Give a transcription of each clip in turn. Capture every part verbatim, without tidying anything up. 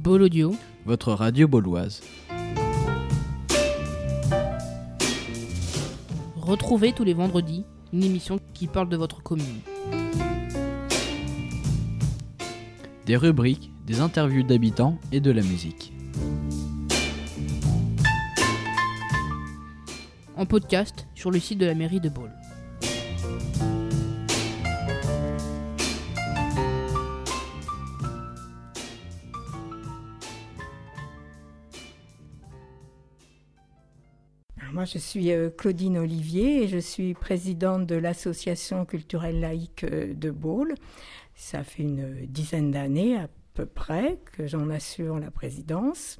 Baul Audio, votre radio bauloise. Retrouvez tous les vendredis une émission qui parle de votre commune. Des rubriques, des interviews d'habitants et de la musique. En podcast sur le site de la mairie de Baul. Moi, je suis Claudine Olivier et je suis présidente de l'association culturelle laïque de Baul. Ça fait une dizaine d'années à peu près que j'en assure la présidence.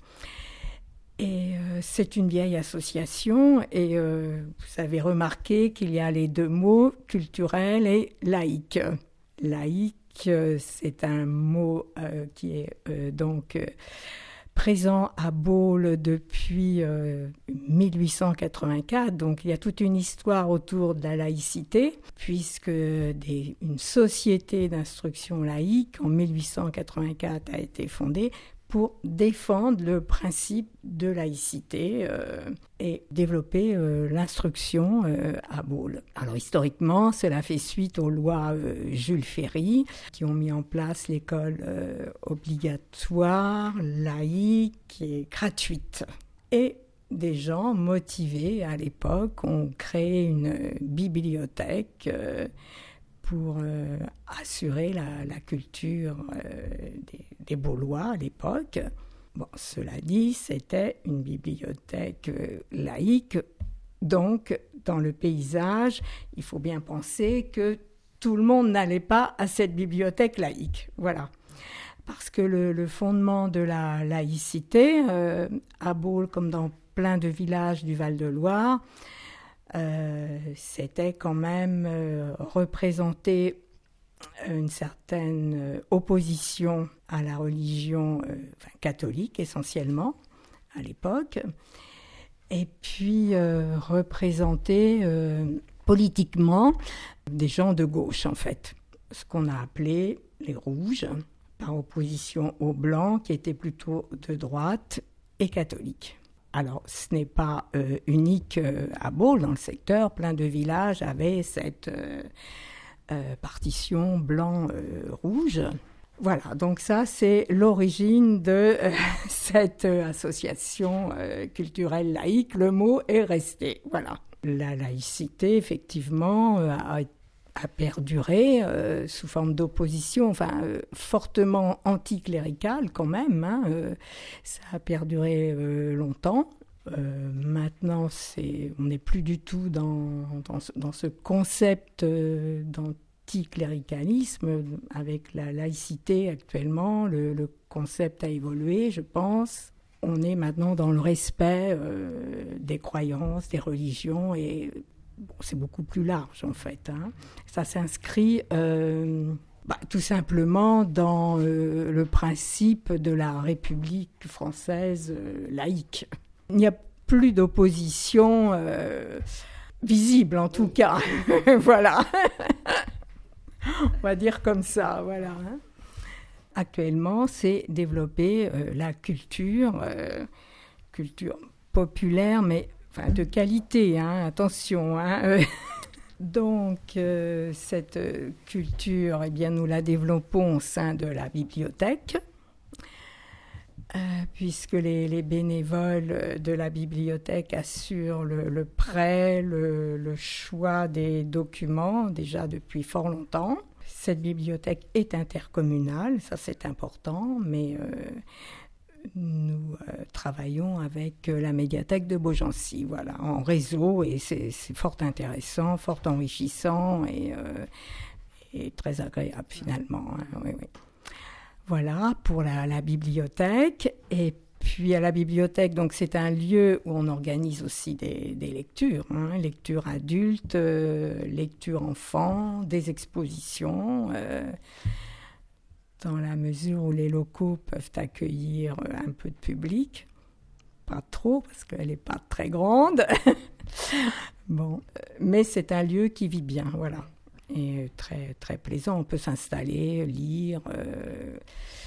Et euh, c'est une vieille association et euh, vous avez remarqué qu'il y a les deux mots, culturel et laïque. Laïque, euh, c'est un mot euh, qui est euh, donc... Euh, présent à Baul depuis euh, mille huit cent quatre-vingt-quatre, donc il y a toute une histoire autour de la laïcité, puisque des, une société d'instruction laïque en mille huit cent quatre-vingt-quatre a été fondée pour défendre le principe de laïcité euh, et développer euh, l'instruction euh, à Baul. Alors historiquement, cela fait suite aux lois euh, Jules Ferry qui ont mis en place l'école euh, obligatoire, laïque et gratuite. Et des gens motivés à l'époque ont créé une bibliothèque euh, pour euh, assurer la, la culture euh, des, des Baulois à l'époque. Bon, cela dit, c'était une bibliothèque euh, laïque, donc dans le paysage, il faut bien penser que tout le monde n'allait pas à cette bibliothèque laïque. Voilà. Parce que le, le fondement de la laïcité, euh, à Baul comme dans plein de villages du Val-de-Loire, Euh, c'était quand même euh, représenter une certaine euh, opposition à la religion euh, enfin, catholique essentiellement à l'époque, et puis euh, représenter euh, politiquement des gens de gauche en fait, ce qu'on a appelé les rouges, par opposition aux blancs qui étaient plutôt de droite et catholiques. Alors, ce n'est pas euh, unique euh, à Baul, dans le secteur, plein de villages avaient cette euh, euh, partition blanc-rouge. Euh, voilà, donc ça, c'est l'origine de euh, cette euh, association euh, culturelle laïque. Le mot est resté, voilà. La laïcité, effectivement, euh, a été a perduré euh, sous forme d'opposition, enfin euh, fortement anticléricale quand même, hein, euh, ça a perduré euh, longtemps. Euh, maintenant, c'est, on n'est plus du tout dans, dans, ce, dans ce concept euh, d'anticléricalisme. Avec la laïcité actuellement, le, le concept a évolué, je pense. On est maintenant dans le respect euh, des croyances, des religions et bon, c'est beaucoup plus large en fait. Hein. Ça s'inscrit euh, bah, tout simplement dans euh, le principe de la République française euh, laïque. Il n'y a plus d'opposition euh, visible en tout cas. Voilà. On va dire comme ça. Voilà. Hein. Actuellement, c'est développer euh, la culture, euh, culture populaire, mais enfin, de qualité, hein, attention. Hein. Donc, euh, cette culture, eh bien, nous la développons au sein de la bibliothèque, euh, puisque les, les bénévoles de la bibliothèque assurent le, le prêt, le, le choix des documents, déjà depuis fort longtemps. Cette bibliothèque est intercommunale, ça c'est important, mais... Euh, Nous euh, travaillons avec euh, la médiathèque de Beaugency, voilà, en réseau, et c'est, c'est fort intéressant, fort enrichissant et, euh, et très agréable finalement. Hein, oui, oui. Voilà pour la, la bibliothèque. Et puis à la bibliothèque, donc c'est un lieu où on organise aussi des, des lectures, hein, lectures adultes, euh, lectures enfants, des expositions. Euh, dans la mesure où les locaux peuvent accueillir un peu de public. Pas trop, parce qu'elle n'est pas très grande. Bon, mais c'est un lieu qui vit bien, voilà. Et très, très plaisant, on peut s'installer, lire. Euh,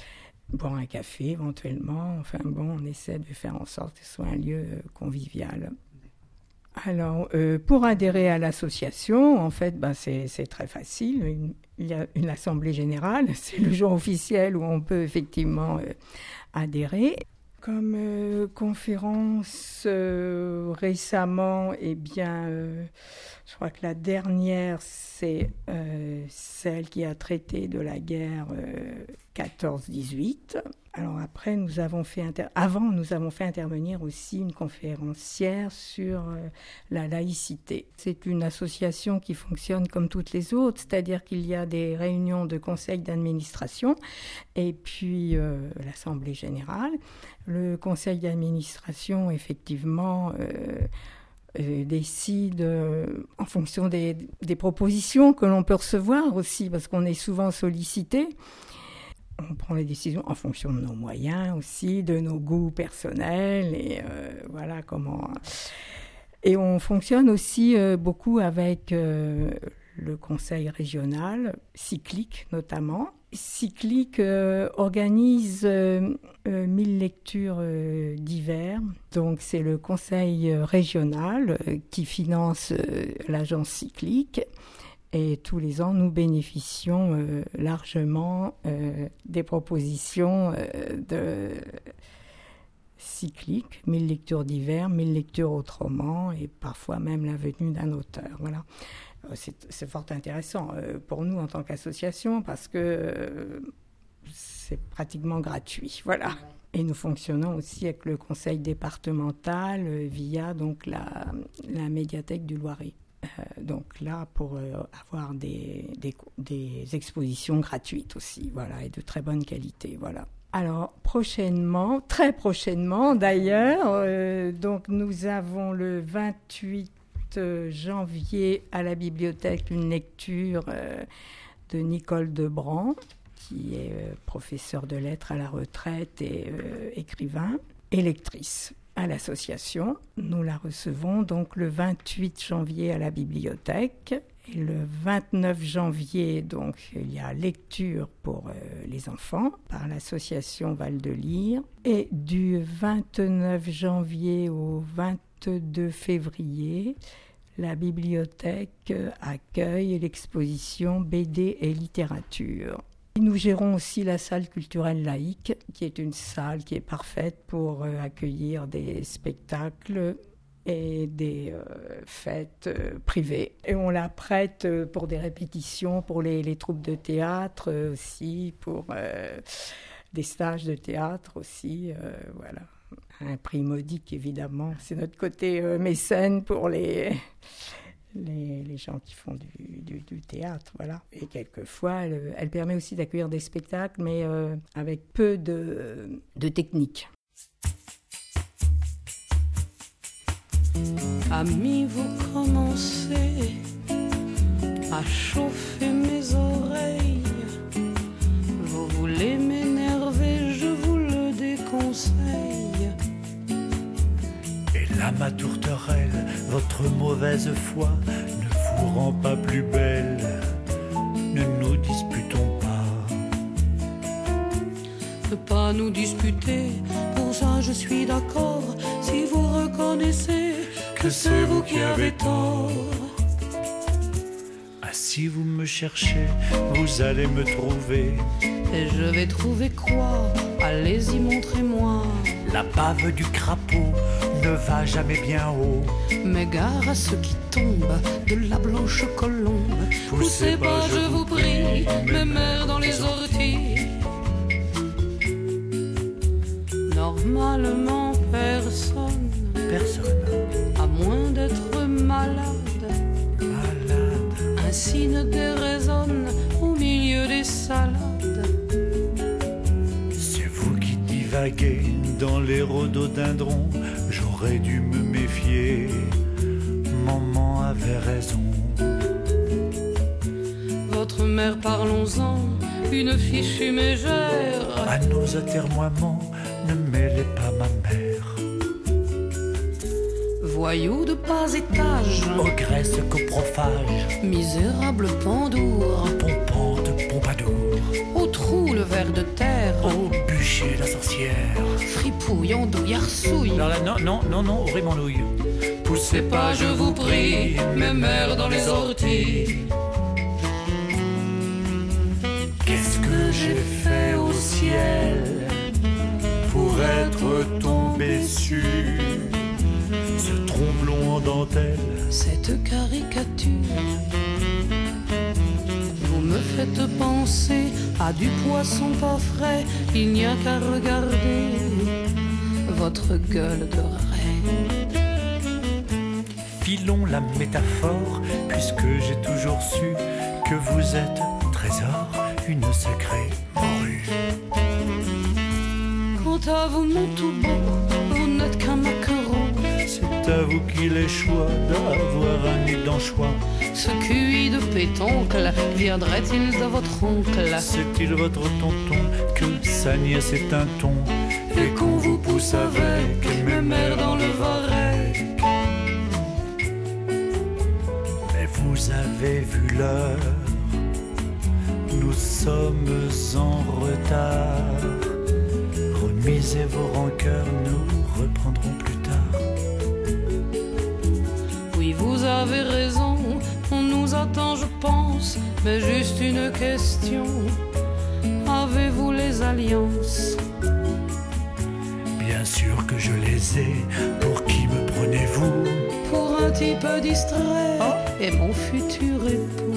boire un café éventuellement. Enfin bon, on essaie de faire en sorte que ce soit un lieu euh, convivial. Alors, euh, pour adhérer à l'association, en fait, ben, c'est, c'est très facile. Une, il y a une assemblée générale, c'est le jour officiel où on peut effectivement euh, adhérer. Comme euh, conférence euh, récemment, eh bien, euh, je crois que la dernière, c'est euh, celle qui a traité de la guerre euh, quatorze dix-huit. Alors après, nous avons fait inter... avant, nous avons fait intervenir aussi une conférencière sur euh, la laïcité. C'est une association qui fonctionne comme toutes les autres, c'est-à-dire qu'il y a des réunions de conseil d'administration et puis euh, l'Assemblée générale. Le conseil d'administration, effectivement, euh, euh, décide euh, en fonction des, des propositions que l'on peut recevoir aussi, parce qu'on est souvent sollicité. On prend les décisions en fonction de nos moyens aussi, de nos goûts personnels et euh, voilà comment. Et on fonctionne aussi euh, beaucoup avec euh, le conseil régional, Cyclique notamment. Cyclique euh, organise euh, euh, mille lectures euh, d'hiver. Donc c'est le conseil régional euh, qui finance euh, l'agence Cyclique. Et tous les ans, nous bénéficions euh, largement euh, des propositions euh, de Cyclique, mille lectures d'hiver, mille lectures autrement, et parfois même la venue d'un auteur. Voilà. C'est, c'est fort intéressant euh, pour nous en tant qu'association parce que euh, c'est pratiquement gratuit. Voilà. Et nous fonctionnons aussi avec le conseil départemental euh, via donc, la, la médiathèque du Loiret. Euh, donc là, pour euh, avoir des, des, des expositions gratuites aussi, voilà, et de très bonne qualité, voilà. Alors, prochainement, très prochainement d'ailleurs, euh, donc nous avons le vingt-huit janvier à la bibliothèque une lecture euh, de Nicole Debrand, qui est euh, professeure de lettres à la retraite et euh, écrivain, et lectrice à l'association. Nous la recevons donc le vingt-huit janvier à la bibliothèque. Et le vingt-neuf janvier, donc, il y a lecture pour euh, les enfants par l'association Val de Lyre. Et du vingt-neuf janvier au vingt-deux février, la bibliothèque accueille l'exposition B D et littérature. Nous gérons aussi la salle culturelle laïque, qui est une salle qui est parfaite pour euh, accueillir des spectacles et des euh, fêtes euh, privées. Et on la prête euh, pour des répétitions, pour les, les troupes de théâtre euh, aussi, pour euh, des stages de théâtre aussi, euh, voilà. Un prix modique, évidemment. C'est notre côté euh, mécène pour les... Les, les gens qui font du, du, du théâtre, voilà. Et quelquefois, elle, elle permet aussi d'accueillir des spectacles, mais euh, avec peu de, de technique. Amis, vous commencez à chauffer mes oreilles. Vous voulez m'énerver, je vous le déconseille. À ma tourterelle, votre mauvaise foi ne vous rend pas plus belle. Ne nous disputons pas. Ne pas nous disputer, pour ça je suis d'accord. Si vous reconnaissez que c'est vous qui avez tort. Ah, si vous me cherchez, vous allez me trouver. Et je vais trouver quoi? Allez-y, montrez-moi. La bave du crapaud ne va jamais bien haut. Mais gare à ceux qui tombent de la blanche colombe. Poussez pas, je vous prie, mes mères dans les orties. Normalement, personne, personne, à moins d'être malade, malade, un signe déraisonne au milieu des salades. C'est vous qui divaguez dans les rhododendrons, j'aurais dû me méfier. Maman avait raison. Votre mère, parlons-en, une fichue mégère. À nos atermoiements, ne mêlez pas ma mère. Voyou de bas étage, ogresse coprophage, misérable pendour, pompante pompadour, au trou le ver de terre, au bûcher sorcière. Fripouille, andouille, arsouille. Alors là, non, non, non, non, ouvrez mon ouille. Poussez pas, je vous prie, mes mères dans les orties. Qu'est-ce que j'ai fait au ciel pour être tombé sur ce tromblon en dentelle? Cette caricature, vous me faites penser à du poisson pas frais. Il n'y a qu'à regarder votre gueule de raie. Filons la métaphore, puisque j'ai toujours su que vous êtes trésor, une sacrée morue. Quant à vous, mon tout beau, vous n'êtes qu'un maquereau. C'est à vous qu'il est choix d'avoir un nid d'anchois. Ce Q I de pétoncle viendrait-il de votre oncle? C'est-il votre tonton que sa nièce est un ton et qu'on vous pousse avec mes mères dans le varech? Mais vous avez vu l'heure, nous sommes en retard. Remisez vos rancœurs, nous reprendrons plus tard. Oui, vous avez raison, on nous attend, je pense, mais juste une question. Avez-vous les alliances? Bien sûr que je les ai, pour qui me prenez-vous? Pour un type distrait oh. et mon futur époux.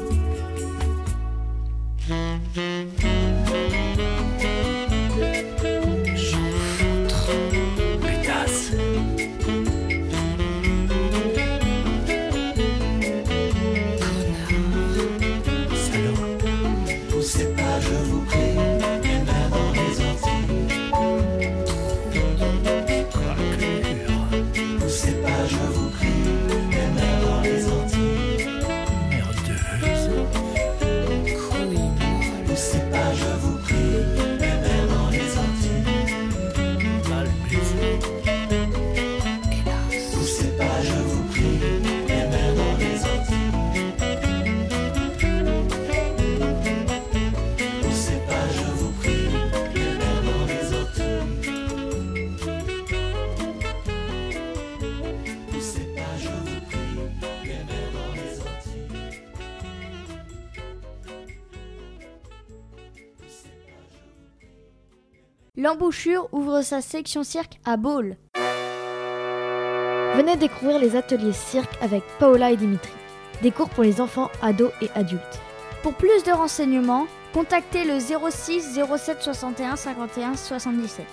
L'embouchure ouvre sa section cirque à Baule. Venez découvrir les ateliers cirque avec Paola et Dimitri. Des cours pour les enfants, ados et adultes. Pour plus de renseignements, contactez le zéro six zéro sept soixante et un cinquante et un soixante-dix-sept.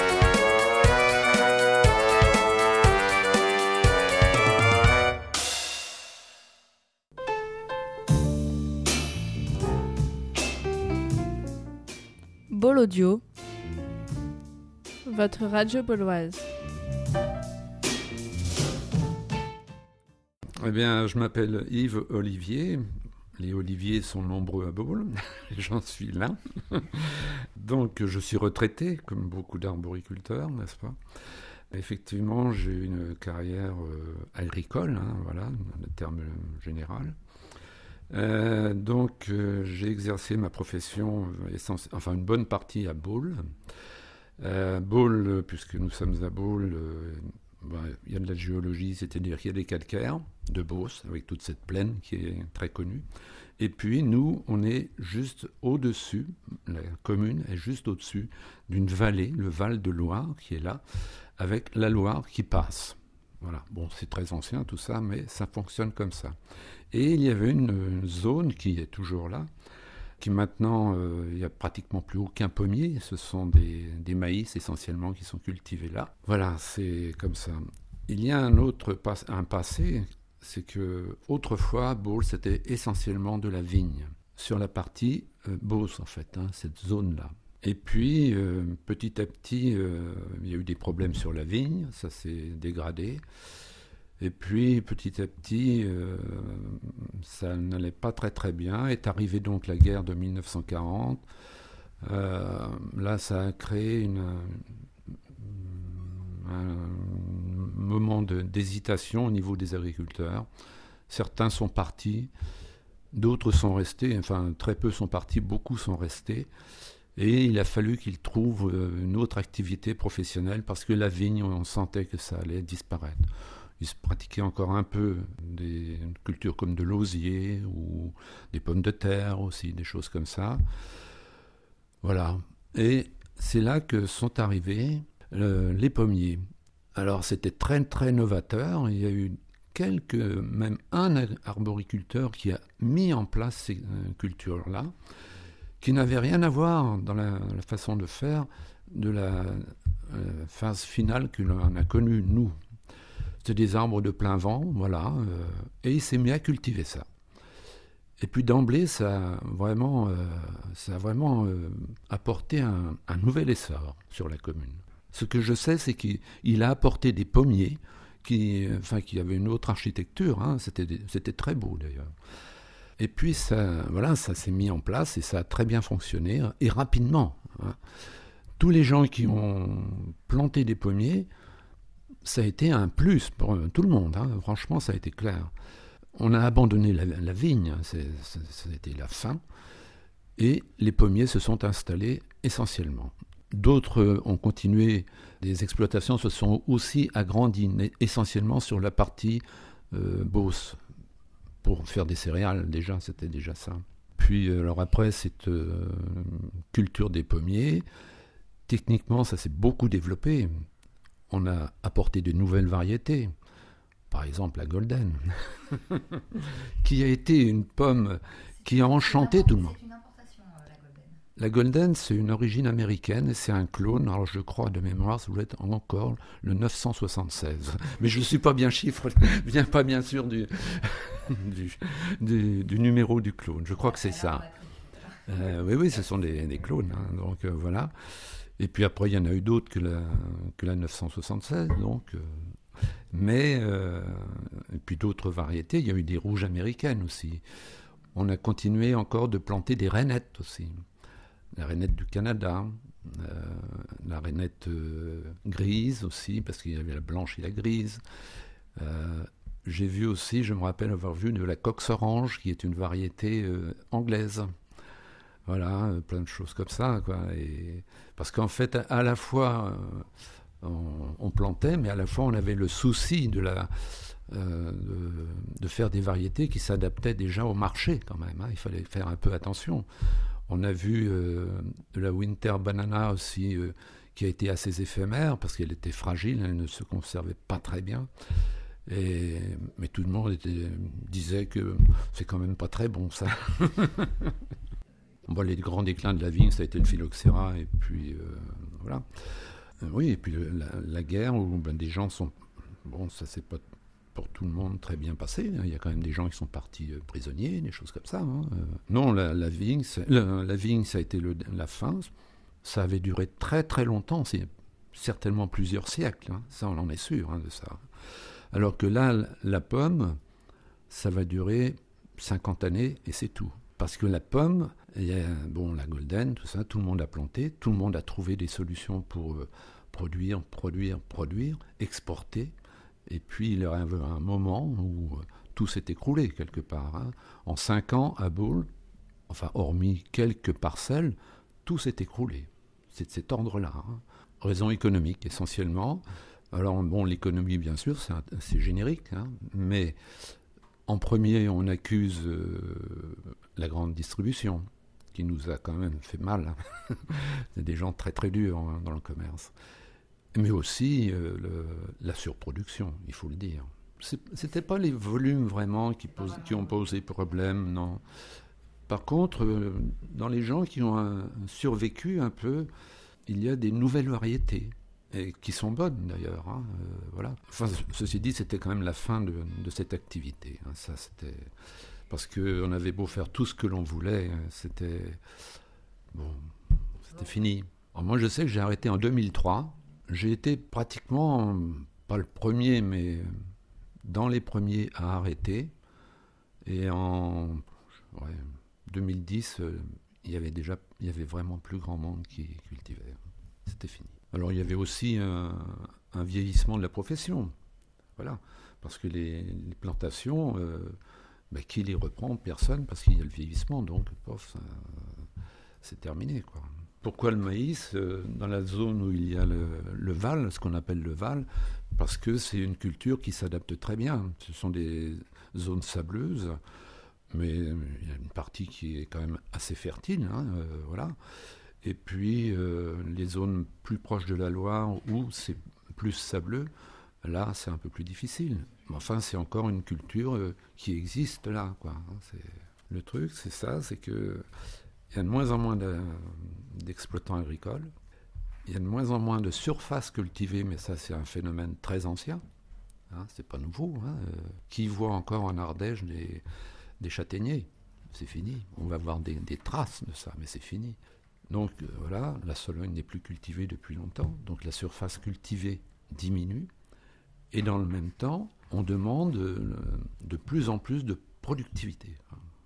Baule Audio, votre radio bauloise. Eh bien, je m'appelle Yves Olivier. Les Oliviers sont nombreux à Baule. J'en suis l'un. Donc, je suis retraité, comme beaucoup d'arboriculteurs, n'est-ce pas? Effectivement, j'ai eu une carrière euh, agricole, hein, voilà, le terme général. Euh, donc, euh, j'ai exercé ma profession, euh, essence, enfin une bonne partie à Baule. Euh, Baule, puisque nous sommes à Baule, euh, ben, il y a de la géologie, c'est-à-dire qu'il y a des calcaires de Beauce, avec toute cette plaine qui est très connue. Et puis, nous, on est juste au-dessus, la commune est juste au-dessus d'une vallée, le Val de Loire, qui est là, avec la Loire qui passe. Voilà, bon, c'est très ancien tout ça, mais ça fonctionne comme ça. Et il y avait une zone qui est toujours là, qui maintenant, euh, il n'y a pratiquement plus aucun pommier, ce sont des, des maïs essentiellement qui sont cultivés là. Voilà, c'est comme ça. Il y a un autre pas, un passé, c'est que autrefois, Baule, c'était essentiellement de la vigne, sur la partie euh, Beauce en fait, hein, cette zone-là. Et puis, euh, petit à petit, euh, il y a eu des problèmes sur la vigne, ça s'est dégradé. Et puis, petit à petit, euh, ça n'allait pas très très bien. Est arrivée donc la guerre de mille neuf cent quarante. Euh, là, ça a créé une, un moment de, d'hésitation au niveau des agriculteurs. Certains sont partis, d'autres sont restés, enfin très peu sont partis, beaucoup sont restés. Et il a fallu qu'il trouve une autre activité professionnelle parce que la vigne, on sentait que ça allait disparaître. Il se pratiquait encore un peu des cultures comme de l'osier ou des pommes de terre aussi, des choses comme ça. Voilà. Et c'est là que sont arrivés euh, les pommiers. Alors c'était très très novateur. Il y a eu quelques, même un arboriculteur qui a mis en place ces euh, cultures-là, qui n'avaient rien à voir dans la, la façon de faire de la euh, phase finale que l'on a connue nous. C'était des arbres de plein vent, voilà, euh, et il s'est mis à cultiver ça. Et puis d'emblée, ça a vraiment, euh, ça a vraiment euh, apporté un, un nouvel essor sur la commune. Ce que je sais, c'est qu'il a apporté des pommiers qui, enfin, qui avaient une autre architecture, hein, c'était, des, c'était très beau d'ailleurs. Et puis ça, voilà, ça s'est mis en place et ça a très bien fonctionné, et rapidement. Hein. Tous les gens qui ont planté des pommiers, ça a été un plus pour tout le monde, hein. Franchement, ça a été clair. On a abandonné la, la vigne, c'est, c'est, c'était la fin, et les pommiers se sont installés essentiellement. D'autres ont continué, les exploitations se sont aussi agrandies, essentiellement sur la partie euh, Beauce, pour faire des céréales, déjà, c'était déjà ça. Puis, alors après, cette euh, culture des pommiers, techniquement, ça s'est beaucoup développé. On a apporté de nouvelles variétés. Par exemple, la Golden, qui a été une pomme qui a enchanté tout le monde. La Golden, c'est une origine américaine et c'est un clone. Alors je crois de mémoire, ça doit être encore le neuf cent soixante-seize. Mais je ne suis pas bien chiffre, bien pas bien sûr du, du, du, du numéro du clone. Je crois que c'est ça. Euh, oui, oui, ce sont des, des clones. Hein, donc euh, voilà. Et puis après, il y en a eu d'autres que la, que la neuf cent soixante-seize. Donc, euh, mais euh, et puis d'autres variétés. Il y a eu des rouges américaines aussi. On a continué encore de planter des rainettes aussi. La rainette du Canada, euh, la rainette euh, grise aussi, parce qu'il y avait la blanche et la grise. Euh, j'ai vu aussi, je me rappelle avoir vu de la Cox Orange, qui est une variété euh, anglaise. Voilà, euh, plein de choses comme ça, quoi. Et, parce qu'en fait, à, à la fois, euh, on, on plantait, mais à la fois, on avait le souci de, la, euh, de, de faire des variétés qui s'adaptaient déjà au marché, quand même. Hein. Il fallait faire un peu attention. On a vu euh, de la Winter Banana aussi, euh, qui a été assez éphémère, parce qu'elle était fragile, elle ne se conservait pas très bien. Et, mais tout le monde était, disait que c'est quand même pas très bon, ça. Bon, les grands déclins de la vigne, ça a été le phylloxéra, et puis euh, voilà. Euh, oui, et puis la, la guerre, où ben, des gens sont... Bon, ça c'est pas pour tout le monde très bien passé. Il y a quand même des gens qui sont partis euh, prisonniers, des choses comme ça. Hein. Euh, non, la, la, vigne, la, la vigne, ça a été le, la fin. Ça avait duré très très longtemps, c'est certainement plusieurs siècles. Hein. Ça, on en est sûr hein, de ça. Alors que là, la pomme, ça va durer cinquante années et c'est tout. Parce que la pomme, il y a, bon, la Golden, tout ça, tout le monde a planté, tout le monde a trouvé des solutions pour euh, produire, produire, produire, exporter. Et puis il y a un moment où tout s'est écroulé quelque part. Hein. En cinq ans, à Baule, enfin hormis quelques parcelles, tout s'est écroulé. C'est de cet ordre-là. Hein. Raison économique essentiellement. Alors bon, l'économie bien sûr, c'est, un, c'est générique, hein, mais en premier, on accuse euh, la grande distribution, qui nous a quand même fait mal. Hein. C'est des gens très très durs hein, dans le commerce. Mais aussi euh, le, la surproduction, il faut le dire. Ce n'étaient pas les volumes vraiment qui, pose, qui ont posé problème, non. Par contre, euh, dans les gens qui ont un, survécu un peu, il y a des nouvelles variétés, et qui sont bonnes d'ailleurs. Hein, euh, voilà. Enfin, ceci dit, c'était quand même la fin de, de cette activité. Hein, ça, c'était... Parce qu'on avait beau faire tout ce que l'on voulait, c'était... Bon, c'était fini. Alors moi, je sais que j'ai arrêté en deux mille trois. J'ai été pratiquement, pas le premier, mais dans les premiers à arrêter. Et en ouais, deux mille dix, euh, il y avait déjà, il y avait vraiment plus grand monde qui cultivait. C'était fini. Alors il y avait aussi un, un vieillissement de la profession. Voilà. Parce que les, les plantations, euh, ben, qui les reprend? Personne, parce qu'il y a le vieillissement. Donc, pof, ça, c'est terminé, quoi. Pourquoi le maïs euh, dans la zone où il y a le, le Val, ce qu'on appelle le Val? Parce que c'est une culture qui s'adapte très bien. Ce sont des zones sableuses, mais il y a une partie qui est quand même assez fertile, hein, euh, voilà. Et puis euh, les zones plus proches de la Loire où c'est plus sableux, là c'est un peu plus difficile. Mais enfin, c'est encore une culture euh, qui existe là, quoi. C'est... Le truc, c'est ça, c'est que il y a de moins en moins de, d'exploitants agricoles. Il y a de moins en moins de surfaces cultivées, mais ça, c'est un phénomène très ancien. Hein, c'est pas nouveau. Hein. Euh, qui voit encore en Ardèche des, des châtaigniers? C'est fini. On va voir des, des traces de ça, mais c'est fini. Donc euh, voilà, la Sologne n'est plus cultivée depuis longtemps. Donc la surface cultivée diminue. Et dans le même temps, on demande euh, de plus en plus de productivité.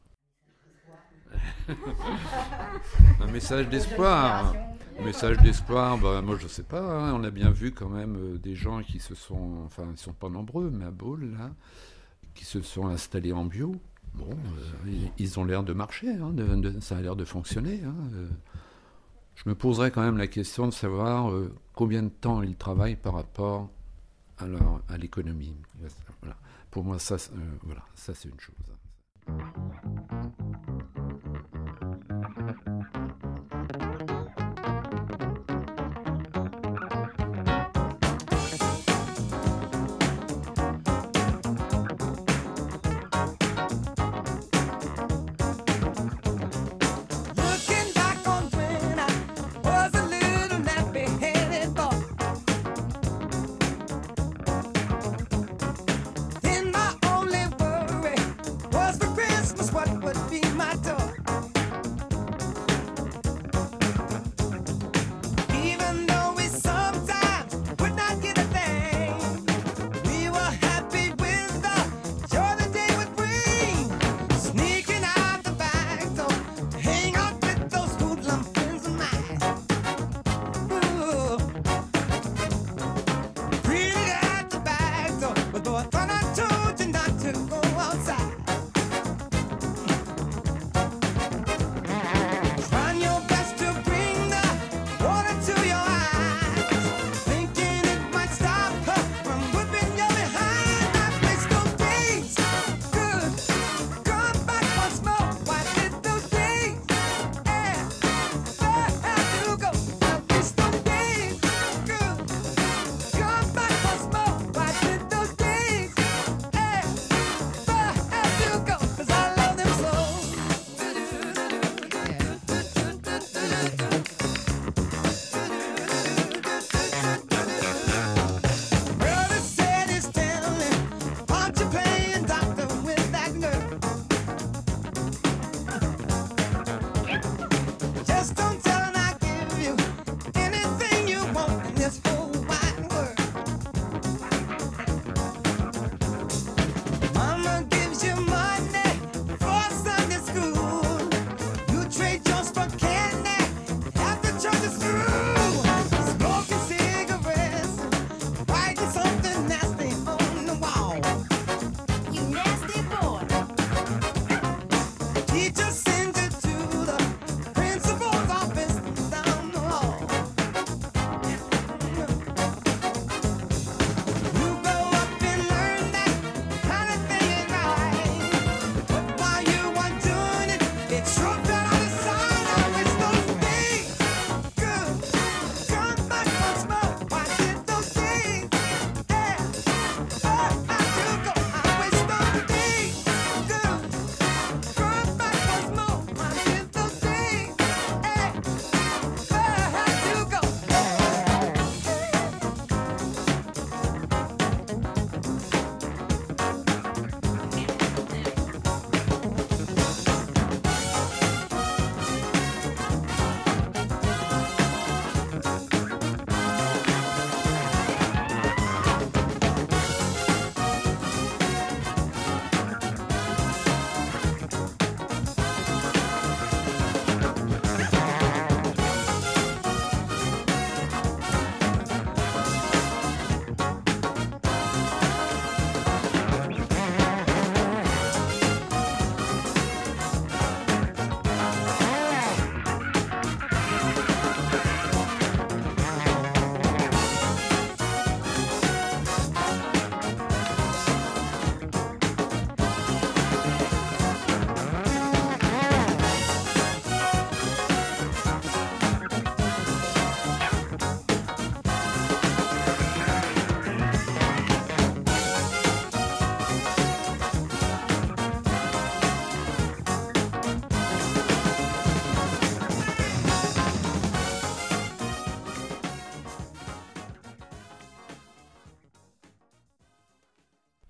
Un message d'espoir. Un message d'espoir, bah, moi je sais pas, hein, on a bien vu quand même euh, des gens qui se sont, enfin ils sont pas nombreux, mais à Baule, là, qui se sont installés en bio. Bon, euh, ils, ils ont l'air de marcher, hein, de, de, ça a l'air de fonctionner. Hein, euh. Je me poserais quand même la question de savoir euh, combien de temps ils travaillent par rapport à, leur, à l'économie. Voilà. Pour moi, ça, euh, voilà, ça c'est une chose. What would be my dog?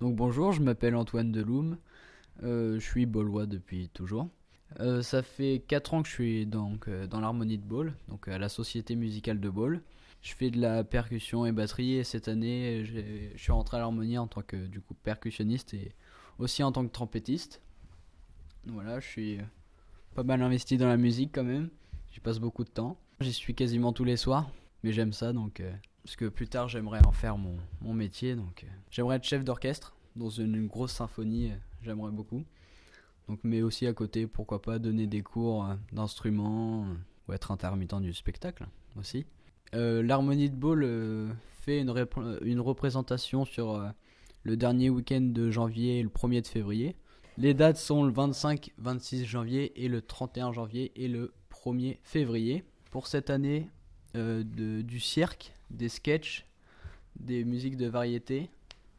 Donc bonjour, je m'appelle Antoine Deloum, euh, je suis baulois depuis toujours. Euh, ça fait quatre ans que je suis donc, euh, dans l'harmonie de Baule, donc à la Société Musicale de Baule. Je fais de la percussion et batterie et cette année j'ai, je suis rentré à l'harmonie en tant que du coup percussionniste et aussi en tant que trompettiste. Voilà, je suis pas mal investi dans la musique quand même, j'y passe beaucoup de temps. J'y suis quasiment tous les soirs, mais j'aime ça donc... Euh, parce que plus tard j'aimerais en faire mon, mon métier, donc euh, j'aimerais être chef d'orchestre dans une, une grosse symphonie, euh, j'aimerais beaucoup. Donc, mais aussi à côté, pourquoi pas donner des cours euh, d'instruments euh, ou être intermittent du spectacle aussi. Euh, L'harmonie de Baule euh, fait une, rép- une représentation sur euh, le dernier week-end de janvier et le premier de février. Les dates sont le vingt-cinq vingt-six janvier et le trente et un janvier et le premier février. Pour cette année, euh, de, du cirque, des sketchs, des musiques de variété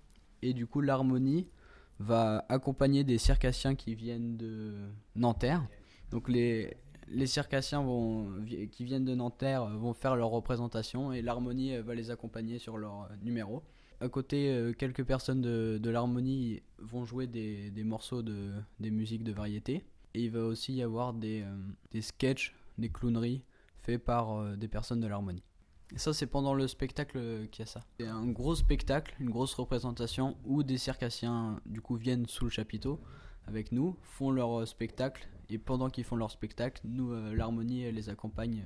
et du coup l'harmonie va accompagner des circassiens qui viennent de Nanterre. Donc les, les circassiens vont, qui viennent de Nanterre vont faire leur représentation et l'harmonie va les accompagner sur leur numéro. À côté, quelques personnes de, de l'harmonie vont jouer des, des morceaux de des musiques de variété. Et il va aussi y avoir des, euh, des sketchs, des clowneries faits par euh, des personnes de l'harmonie. Et ça, c'est pendant le spectacle qu'il y a ça. C'est un gros spectacle, une grosse représentation où des circassiens du coup viennent sous le chapiteau avec nous, font leur spectacle et pendant qu'ils font leur spectacle, nous, euh, l'harmonie les accompagne.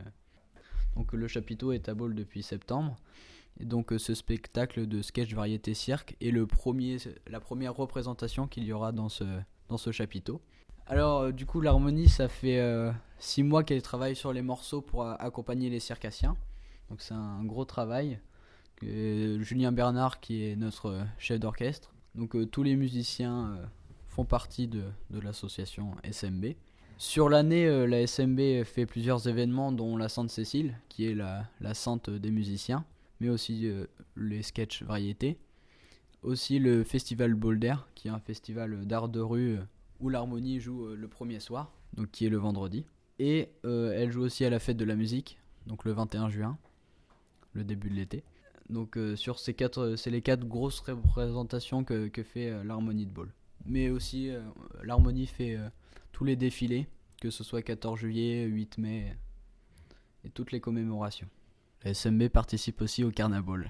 Donc le chapiteau est à Baule depuis septembre. Et donc euh, ce spectacle de sketch variété cirque est le premier, la première représentation qu'il y aura dans ce, dans ce chapiteau. Alors euh, du coup l'harmonie, ça fait euh, six mois qu'elle travaille sur les morceaux pour euh, accompagner les circassiens. Donc c'est un gros travail. Euh, Julien Bernard qui est notre chef d'orchestre. Donc euh, tous les musiciens euh, font partie de, de l'association S M B. Sur l'année, euh, la S M B fait plusieurs événements dont la Sainte Cécile, qui est la, la sainte des musiciens, mais aussi euh, les sketchs variétés. Aussi le festival Boulder, qui est un festival d'art de rue euh, où l'harmonie joue euh, le premier soir, donc qui est le vendredi. Et euh, elle joue aussi à la fête de la musique, donc le vingt et un juin. Le début de l'été. Donc euh, sur ces quatre, c'est les quatre grosses représentations que, que fait euh, l'harmonie de Baule. Mais aussi euh, l'harmonie fait euh, tous les défilés, que ce soit quatorze juillet, huit mai et toutes les commémorations. La S M B participe aussi au carnaval.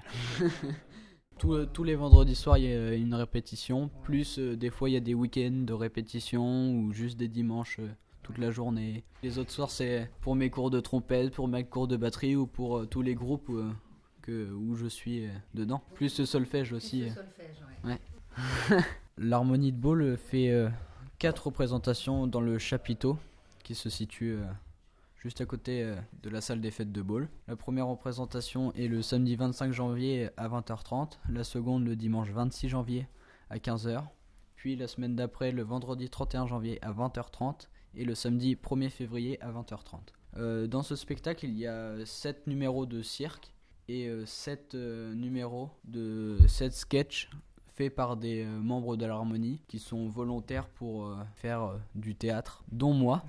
Tous, euh, tous les vendredis soirs il y a une répétition, plus euh, des fois il y a des week-ends de répétition ou juste des dimanches euh, toute la journée. Les autres soirs, c'est pour mes cours de trompette, pour mes cours de batterie ou pour euh, tous les groupes euh, que, où je suis euh, dedans. Plus le solfège aussi. Plus le solfège, ouais. ouais. L'harmonie de Baule fait euh, quatre représentations dans le chapiteau qui se situe euh, juste à côté euh, de la salle des fêtes de Baule. La première représentation est le samedi vingt-cinq janvier à vingt heures trente, la seconde le dimanche vingt-six janvier à quinze heures, puis la semaine d'après le vendredi trente et un janvier à vingt heures trente et le samedi premier février à vingt heures trente. Euh, dans ce spectacle, il y a sept numéros de cirque et euh, sept euh, numéros de sept sketchs faits par des euh, membres de l'harmonie qui sont volontaires pour euh, faire euh, du théâtre, dont moi.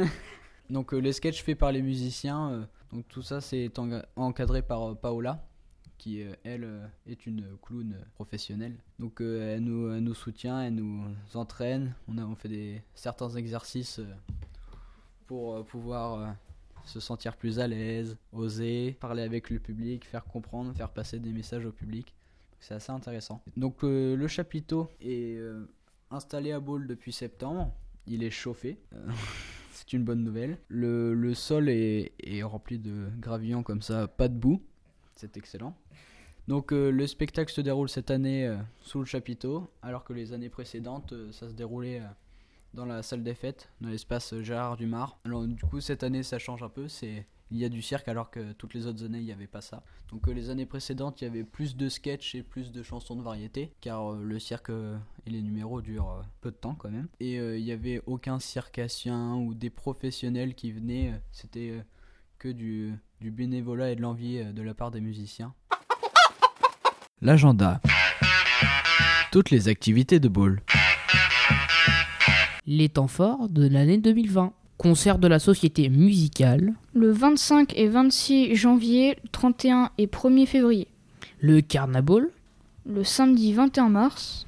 Donc euh, les sketchs faits par les musiciens, euh, donc tout ça c'est en- encadré par euh, Paola, qui euh, elle euh, est une clown professionnelle. Donc euh, elle, nous, elle nous soutient, elle nous entraîne. On, a, on fait des, certains exercices euh, pour euh, pouvoir euh, se sentir plus à l'aise, oser, parler avec le public, faire comprendre, faire passer des messages au public. C'est assez intéressant. Donc euh, le chapiteau est euh, installé à Baule depuis septembre. Il est chauffé. Euh, c'est une bonne nouvelle. Le, le sol est, est rempli de gravillons comme ça, pas de boue. C'est excellent. Donc euh, le spectacle se déroule cette année euh, sous le chapiteau, alors que les années précédentes, euh, ça se déroulait euh, dans la salle des fêtes, dans l'espace Gérard Dumars. Alors du coup, cette année, ça change un peu. C'est, il y a du cirque, alors que toutes les autres années, il n'y avait pas ça. Donc euh, les années précédentes, il y avait plus de sketchs et plus de chansons de variété, car euh, le cirque euh, et les numéros durent euh, peu de temps quand même. Et euh, il n'y avait aucun circassien ou des professionnels qui venaient. Euh, c'était euh, que du, du bénévolat et de l'envie euh, de la part des musiciens. L'agenda. Toutes les activités de Baule. Les temps forts de l'année deux mille vingt. Concert de la Société Musicale. Le vingt-cinq et vingt-six janvier, trente et un et premier février. Le Carnaval. Le samedi vingt et un mars.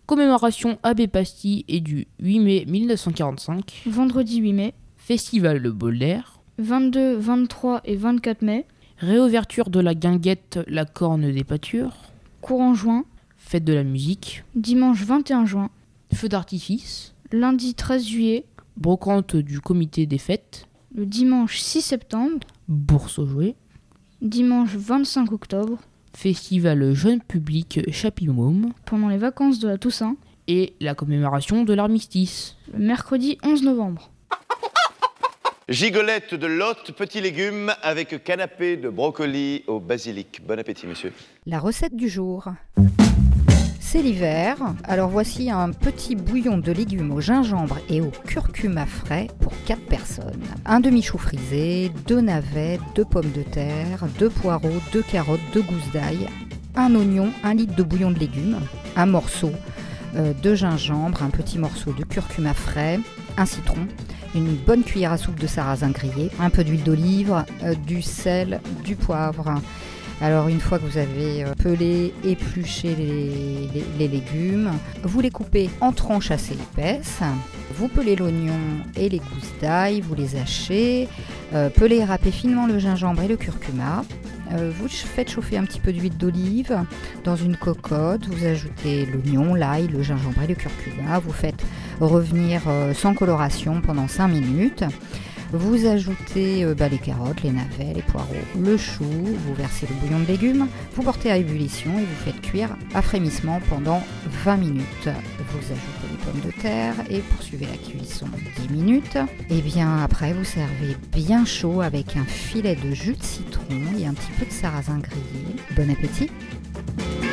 Commémoration Abbé Pasty est du huit mai mille neuf cent quarante-cinq. Vendredi huit mai. Festival Le Bol d'Air. vingt-deux, vingt-trois et vingt-quatre mai. Réouverture de la guinguette La Corne des Pâtures. Courant juin. Fête de la musique. Dimanche vingt et un juin. Feu d'artifice. Lundi treize juillet. Brocante du comité des fêtes. Le dimanche six septembre. Bourse aux jouets. Dimanche vingt-cinq octobre. Festival jeune public Chapimoum. Pendant les vacances de la Toussaint. Et la commémoration de l'armistice. Le mercredi onze novembre. Gigolette de Lot, petits légumes avec canapé de brocoli au basilic. Bon appétit, monsieur. La recette du jour. C'est l'hiver, alors voici un petit bouillon de légumes au gingembre et au curcuma frais pour quatre personnes. Un demi-chou frisé, deux navets, deux pommes de terre, deux poireaux, deux carottes, deux gousses d'ail, un oignon, un litre de bouillon de légumes, un morceau euh, de gingembre, un petit morceau de curcuma frais, un citron, une bonne cuillère à soupe de sarrasin grillé, un peu d'huile d'olive, euh, du sel, du poivre. Alors une fois que vous avez pelé, épluché les, les, les légumes, vous les coupez en tranches assez épaisses, vous pelez l'oignon et les gousses d'ail, vous les hachez, euh, pelez et râpez finement le gingembre et le curcuma. Euh, vous faites chauffer un petit peu d'huile d'olive dans une cocotte, vous ajoutez l'oignon, l'ail, le gingembre et le curcuma, vous faites revenir euh, sans coloration pendant cinq minutes. Vous ajoutez euh, bah, les carottes, les navets, les poireaux, le chou, vous versez le bouillon de légumes, vous portez à ébullition et vous faites cuire à frémissement pendant vingt minutes. Vous ajoutez les pommes de terre et poursuivez la cuisson dix minutes. Et bien après, vous servez bien chaud avec un filet de jus de citron et un petit peu de sarrasin grillé. Bon appétit!